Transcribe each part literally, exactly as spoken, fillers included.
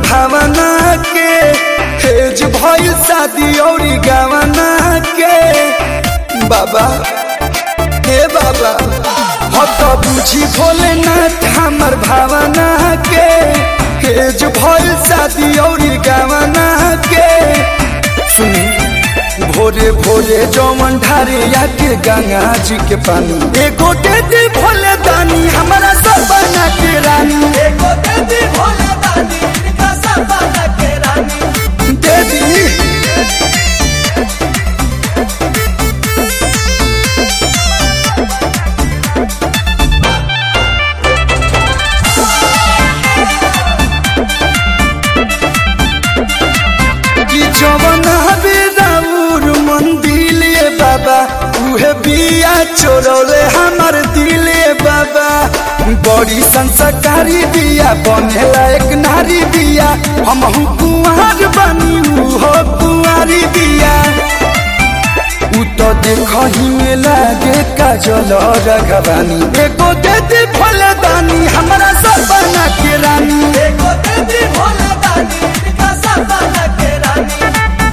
भावना के हेज भइल शादी और गवना के बाबा हे बाबा हो तो बुझी भोलेनाथ हमर भावना के हेज भइल शादी और गवना के सुनी भोरे भोरे जौवन ढारे आके गंगा जी के पानी एगो दे दी भोले दानी हमारा सब बना के रानी एगो दे दी भोले दानी इनका सब बना के रानी दे दी जवन हबे राउर मंदिर बाबा उहे बिया चोरौले हमर दिले बाबा बड़ी संस्कारी बिया बनेला एक नारी बिया हमहु कुंवर बनी उहो कुंवारी बिया उ तो देखही में लागे काजल रघवानी एगो दे दी भोले दानी हमरा सब बना के रानी एगो दे दी भोले दानी इनका सब बना के रानी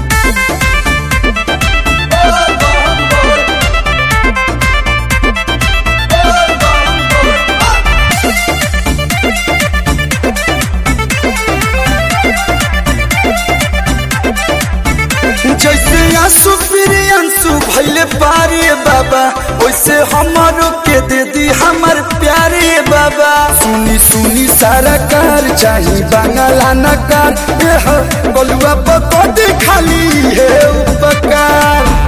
जैसे आंसू फिर आंसू भैले पारे बाबा वैसे हमारो के दे दी हमर प्यारे बाबा सुनी सुनी सारा कार चाही बांगला नकार बलुआ पकड़ खाली है उपकार